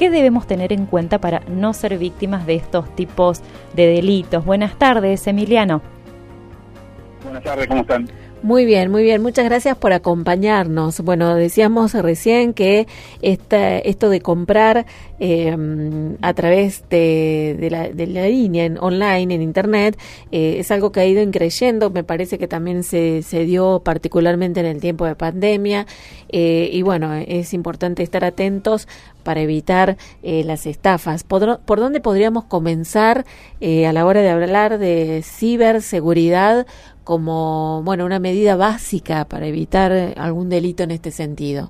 ¿Qué debemos tener en cuenta para no ser víctimas de estos tipos de delitos? Buenas tardes, Emiliano. Buenas tardes, ¿cómo están? Muy bien, muchas gracias por acompañarnos. Bueno, decíamos recién que esto de comprar a través de la línea online, en internet, es algo que ha ido increyendo. Me parece que también se dio particularmente en el tiempo de pandemia, y bueno, es importante estar atentos para evitar las estafas. ¿Por dónde podríamos comenzar a la hora de hablar de ciberseguridad como, bueno, una medida básica para evitar algún delito en este sentido?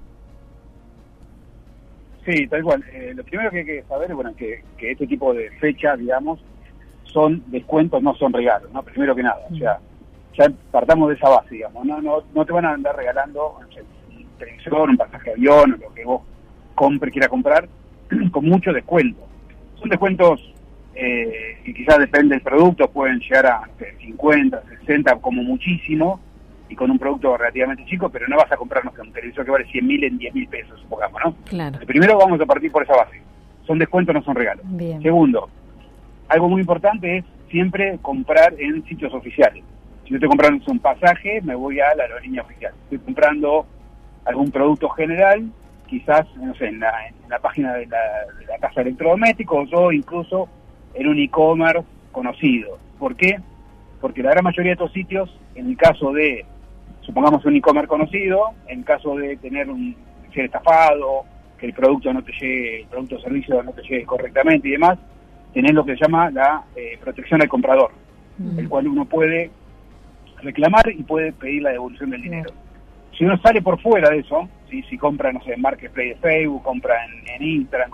Sí, tal cual. Lo primero que hay que saber es, bueno, que este tipo de fechas, digamos, son descuentos, no son regalos, ¿no? Primero que nada, o sea, ya partamos de esa base, digamos, no te van a andar regalando, no sé, un televisor, un pasaje de avión, o lo que vos quiera comprar, con mucho descuento. Son descuentos que quizás depende del producto, pueden llegar a 50, 60 como muchísimo, y con un producto relativamente chico, pero no vas a comprar, no sé, un televisor que vale 100.000 en 10.000 pesos, supongamos, ¿no? Claro. Primero vamos a partir por esa base. Son descuentos, no son regalos. Bien. Segundo, algo muy importante es siempre comprar en sitios oficiales. Si yo estoy comprando un pasaje, me voy a la aerolínea oficial. Estoy comprando algún producto general, quizás, no sé, en la página de la casa de electrodomésticos, o incluso en un e-commerce conocido. ¿Por qué? Porque la gran mayoría de estos sitios, en el caso de, supongamos, un e-commerce conocido, en el caso de ser estafado, que el producto no te llegue, el producto o servicio no te llegue correctamente y demás, tenés lo que se llama la protección al comprador, el cual uno puede reclamar y puede pedir la devolución del dinero. Si uno sale por fuera de eso, si compra, no sé, en Marketplace de Facebook, compra en Instagram,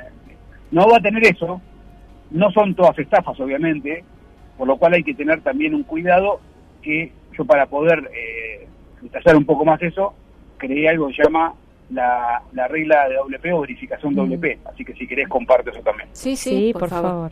no va a tener eso. No son todas estafas, obviamente, por lo cual hay que tener también un cuidado, que yo, para poder detallar un poco más eso, creé algo que se llama la regla de WP o verificación WP, así que si querés comparto eso también. Sí, por favor.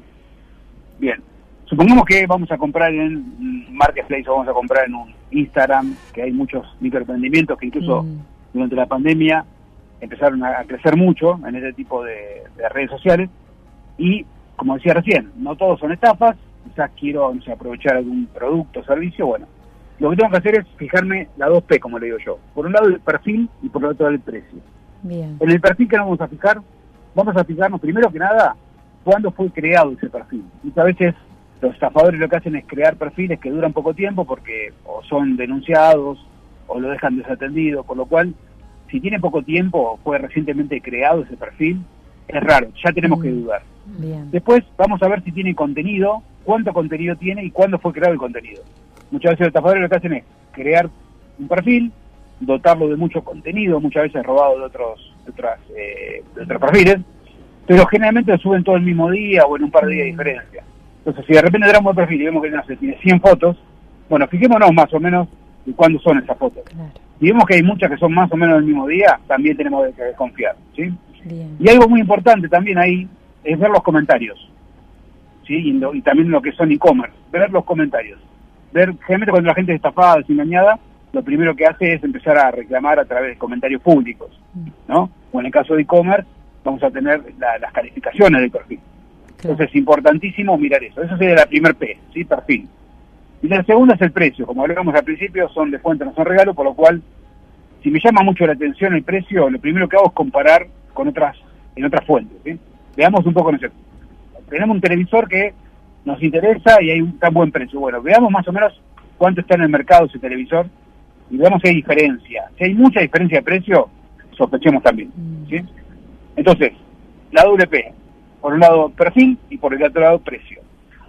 Bien, supongamos que vamos a comprar en Marketplace o vamos a comprar en un Instagram, que hay muchos microemprendimientos que incluso durante la pandemia empezaron a crecer mucho en este tipo de redes sociales, y como decía recién, no todos son estafas. Quizás quiero, no sé, aprovechar algún producto o servicio. Bueno, lo que tengo que hacer es fijarme la 2P, como le digo yo. Por un lado el perfil y por el otro el precio. Bien. En el perfil, que nos vamos a fijar, vamos a fijarnos primero que nada cuándo fue creado ese perfil. Muchas veces los estafadores lo que hacen es crear perfiles que duran poco tiempo porque o son denunciados o lo dejan desatendido, por lo cual, si tiene poco tiempo o fue recientemente creado ese perfil, es raro, ya tenemos que dudar. Bien. Después vamos a ver si tiene contenido, cuánto contenido tiene y cuándo fue creado el contenido. Muchas veces los estafadores lo que hacen es crear un perfil, dotarlo de mucho contenido, muchas veces robado de otros perfiles, pero generalmente lo suben todo el mismo día o en un par de días de diferencia. Entonces, si de repente tenemos un perfil y vemos que no sé, tiene 100 fotos, bueno, fijémonos más o menos de cuándo son esas fotos. Claro. Si vemos que hay muchas que son más o menos del mismo día, también tenemos que desconfiar, ¿sí? Bien. Y algo muy importante también ahí es ver los comentarios, ¿sí? Y también lo que son e-commerce, ver los comentarios. Generalmente cuando la gente es estafada, desengañada, lo primero que hace es empezar a reclamar a través de comentarios públicos, ¿no? O en el caso de e-commerce, vamos a tener las calificaciones del perfil. Claro. Entonces es importantísimo mirar eso. Eso sería la primer P, ¿sí? Perfil. Y la segunda es el precio. Como hablábamos al principio, son descuentos, no son regalos, por lo cual, si me llama mucho la atención el precio, lo primero que hago es comparar con otras fuentes, ¿sí? Veamos un poco, no sé, tenemos un televisor que nos interesa y hay un tan buen precio. Bueno, veamos más o menos cuánto está en el mercado ese televisor y veamos si hay diferencia. Si hay mucha diferencia de precio, sospechemos también, ¿sí? Entonces, la WP, por un lado perfil y por el otro lado precio.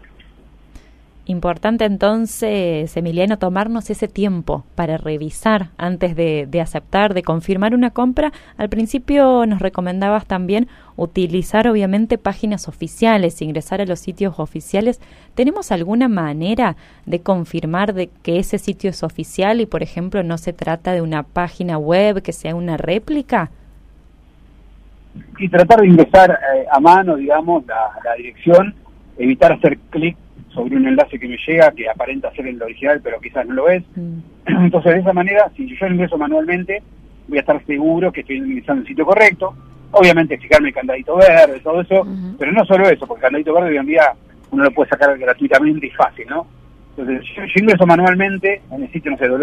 Importante entonces, Emiliano, tomarnos ese tiempo para revisar antes de aceptar, de confirmar una compra. Al principio nos recomendabas también utilizar obviamente páginas oficiales, ingresar a los sitios oficiales. ¿Tenemos alguna manera de confirmar de que ese sitio es oficial y, por ejemplo, no se trata de una página web que sea una réplica? Y tratar de ingresar a mano, digamos, la dirección, evitar hacer clic sobre un enlace que me llega, que aparenta ser el original, pero quizás no lo es. Entonces, de esa manera, si yo lo ingreso manualmente, voy a estar seguro que estoy ingresando el sitio correcto. obviamente fijarme el candadito verde, todo eso, pero no solo eso, porque el candadito verde hoy en día uno lo puede sacar gratuitamente y fácil, ¿no? Entonces yo ingreso manualmente en el sitio, no sé,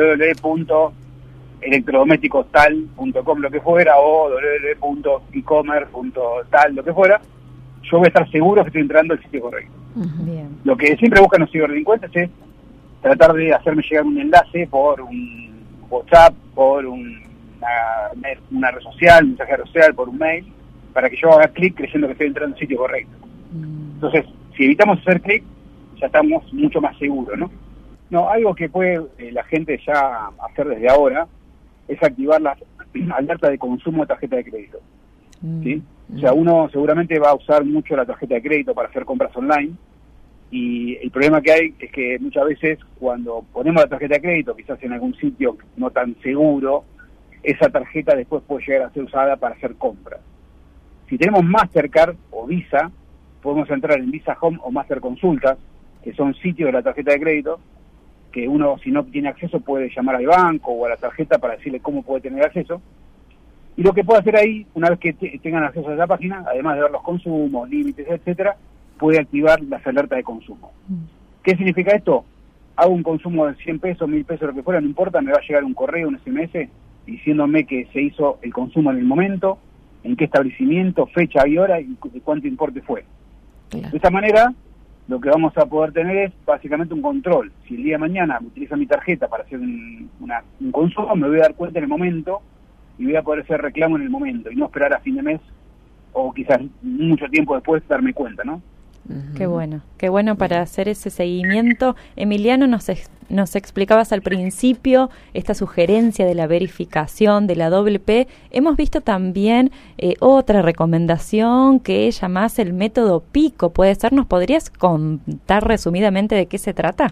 www.electrodomésticostal.com, lo que fuera, o www.ecommerce.tal, lo que fuera. Yo voy a estar seguro que estoy entrando al sitio correcto. Bien. Lo que siempre buscan los ciberdelincuentes es tratar de hacerme llegar un enlace por un WhatsApp, por una red social, un mensajero social, por un mail, para que yo haga clic creyendo que estoy entrando al sitio correcto. Entonces, si evitamos hacer clic, ya estamos mucho más seguros, ¿no? No, algo que puede la gente ya hacer desde ahora es activar las alertas de consumo de tarjeta de crédito, ¿sí? O sea, uno seguramente va a usar mucho la tarjeta de crédito para hacer compras online, y el problema que hay es que muchas veces cuando ponemos la tarjeta de crédito, quizás en algún sitio no tan seguro, esa tarjeta después puede llegar a ser usada para hacer compras. Si tenemos Mastercard o Visa, podemos entrar en Visa Home o Master Consultas, que son sitios de la tarjeta de crédito, que uno, si no tiene acceso, puede llamar al banco o a la tarjeta para decirle cómo puede tener acceso. Y lo que puede hacer ahí, una vez que tengan acceso a esa página, además de ver los consumos, límites, etcétera, puede activar las alertas de consumo. ¿Qué significa esto? Hago un consumo de 100 pesos, 1000 pesos, lo que fuera, no importa, me va a llegar un correo, un SMS, diciéndome que se hizo el consumo en el momento, en qué establecimiento, fecha y hora, y cuánto importe fue. Claro. De esta manera, lo que vamos a poder tener es básicamente un control. Si el día de mañana utilizo mi tarjeta para hacer un consumo, me voy a dar cuenta en el momento y voy a poder hacer reclamo en el momento y no esperar a fin de mes o quizás mucho tiempo después darme cuenta, ¿no? Qué bueno para hacer ese seguimiento. Emiliano, nos explicabas al principio esta sugerencia de la verificación, de la doble P. Hemos visto también otra recomendación que llamás el método PICO. ¿Puede ser? ¿Nos podrías contar resumidamente de qué se trata?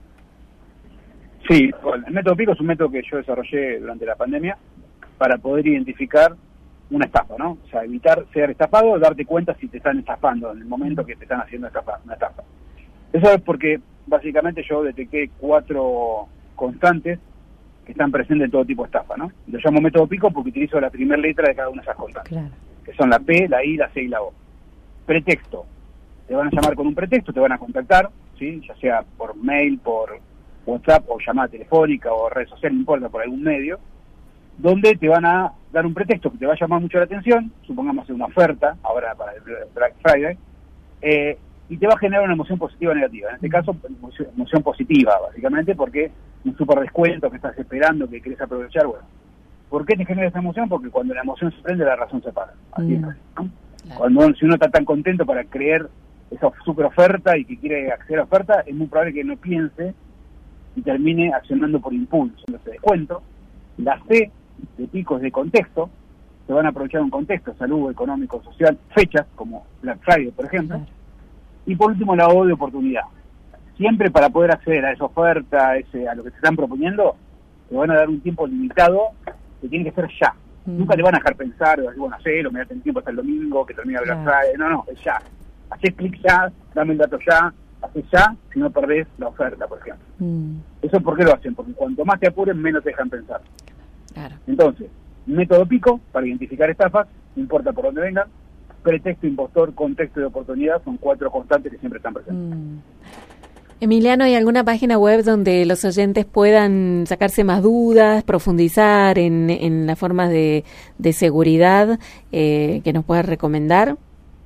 Sí, bueno, el método PICO es un método que yo desarrollé durante la pandemia para poder identificar una estafa, ¿no? O sea, evitar ser estafado, darte cuenta si te están estafando en el momento que te están haciendo una estafa. Eso es porque básicamente yo detecté 4 constantes que están presentes en todo tipo de estafa, ¿no? Lo llamo método PICO porque utilizo la primera letra de cada una de esas constantes, claro, que son la P, la I, la C y la O. Pretexto. Te van a llamar con un pretexto, te van a contactar, ¿sí? Ya sea por mail, por WhatsApp o llamada telefónica o red social, no importa, por algún medio, donde te van a dar un pretexto que te va a llamar mucho la atención, supongamos una oferta, ahora para el Black Friday, y te va a generar una emoción positiva o negativa. En este caso, emoción positiva, básicamente, porque un super descuento que estás esperando, que querés aprovechar, bueno. ¿Por qué te genera esa emoción? Porque cuando la emoción se prende, la razón se para. Así es, ¿no? Claro. Si uno está tan contento para creer esa super oferta y que quiere acceder a la oferta, es muy probable que no piense y termine accionando por impulso. Entonces, descuento. La C de picos de contexto, se van a aprovechar un contexto, salud, económico, social, fechas, como Black Friday, por ejemplo. Claro. Y por último, la O de oportunidad. Siempre para poder acceder a esa oferta, a lo que te están proponiendo, te van a dar un tiempo limitado que tiene que ser ya. Nunca te van a dejar pensar, bueno, hacelo, me da tiempo hasta el domingo, que termina Black Friday. No, es ya. Hacés clic ya, dame el dato ya, hacés ya, si no perdés la oferta, por ejemplo. ¿Eso por qué lo hacen? Porque cuanto más te apuren, menos te dejan pensar. Claro. Entonces, método PICO, para identificar estafas, no importa por dónde vengan. Pretexto, impostor, contexto y oportunidad son 4 constantes que siempre están presentes. Emiliano, ¿hay alguna página web donde los oyentes puedan sacarse más dudas, profundizar en las formas de seguridad que nos puedas recomendar?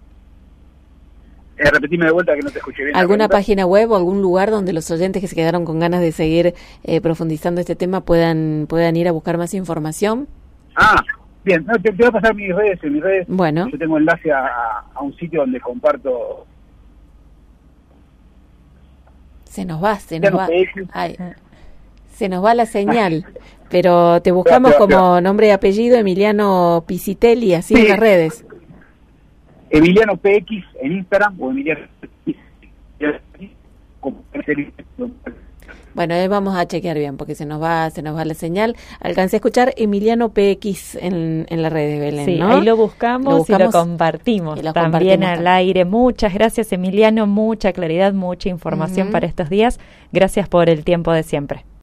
Repetime de vuelta que no te escuché bien. ¿Alguna página web o algún lugar donde los oyentes que se quedaron con ganas de seguir profundizando este tema puedan ir a buscar más información? Bien, te voy a pasar mis redes. En mis redes, bueno, yo tengo enlace a un sitio donde comparto. Se nos va. Ay, se nos va la señal, pero te buscamos como nombre y apellido Emiliano Pisitelli, así en las redes. Emiliano PX en Instagram o Emiliano PX. Bueno, vamos a chequear bien porque se nos va la señal. Alcancé a escuchar Emiliano PX en las redes, Belén, sí, ¿no? Ahí lo buscamos y lo compartimos también al aire. Muchas gracias, Emiliano, mucha claridad, mucha información para estos días. Gracias por el tiempo de siempre.